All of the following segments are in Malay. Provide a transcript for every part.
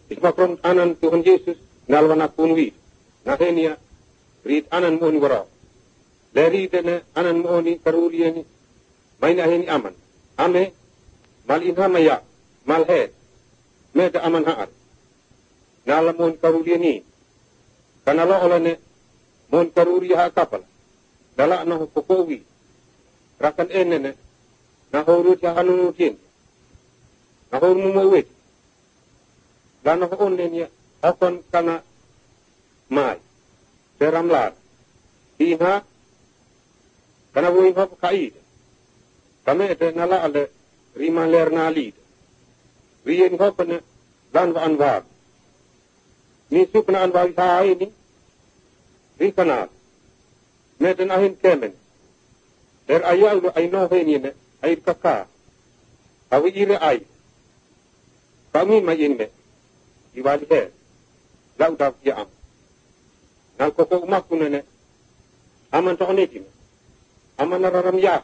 Ikmakrom anan Tuhan Yesus nalwana kunwi. Nahenia rit anan mohoni wara. Leri dene anan mohoni karurieni. Maina heni aman. Ame mal inhamaya mal head. Meda aman haar. Nalamon karurieni. Kanala olane mon karuri ha kapal. Dala na hukowi. Rakan enene na horut ya anunutin. Na hor mumawit. Lana ho onenya akon kana mai. Seramlar. Iha kana wo iha kaid. Kame ete nala ale rima ler na lid. Rien hopene dan wa anwar. Ni supna anwar sa ini. Rikanal. Meten ahin kemen. Der ayaw ay no henine ay kaka. Awi ire ay. Kami mayinme. Iwali he. Lau daw ya am. Nal koko umakunene. Aman to onetime. Aman nararam ya.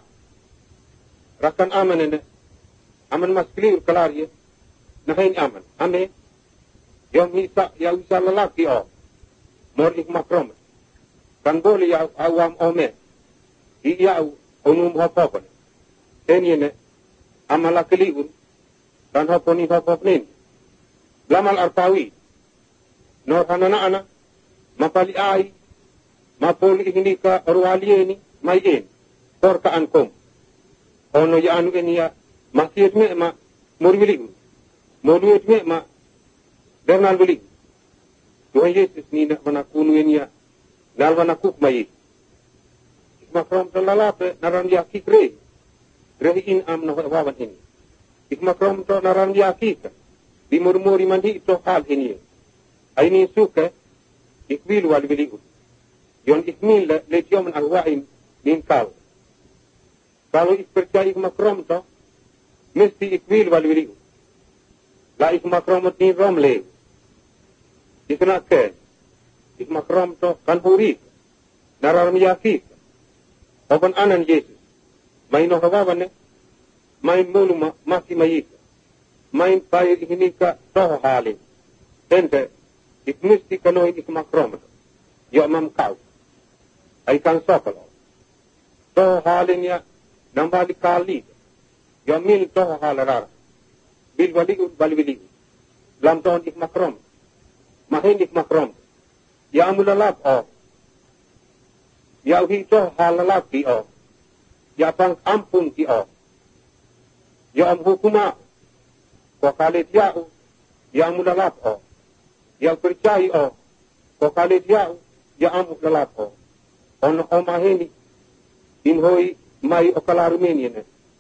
Rakan amanene. Aman maskliur kalarye. Nahin aman. Ame. Yung isa lalaki o. Mor ikmakrom. Kan boleh ya awam ome. Iya unum hopopan. Tenyene amala keliun dan hoponi hopopnin. Lamal arpawi. Nor hanana mapali ai mapoli ihnika orwalieni mayen porka ankom. Ono ya anu enia masjid me ma murwili. Moduet me ma bernal beli. Tuhan Yesus ni nak manakunu enia nalwana kuk mai. Ikmakrom to lalape naran yaki kre. Rehin am no wawan ini. Ikmakrom to naran yaki ka. Di murmuri mandi to hal ini. Aini suke ikbil wal biliu. Yon ikmil le tiom arwain min kal. Kalau percaya ikmakrom to mesti ikbil wal biliu. La ikmakrom ni romle. Ikna ke ikmakrom to kan huri narar miyaki oban anan Yesus main hawawane main muluma maki mayik main pai hinika to halin ente ikmisti kano ikmakrom yo mam kau ai kan sokolo to halin ya nambali kali yo mil to halarar bil wali lam ton ikmakrom mahin ikmakrom ya amulalap o. Ya hito halalap ki o. Ya pang ampun ki o. Ya am hukuma. Ko kalit yao. Ya amulalap o. Ya percaya o. Ko kalit yao. Ya amulalap o. Ono o mahini. Inhoy may o kalarumeni ne.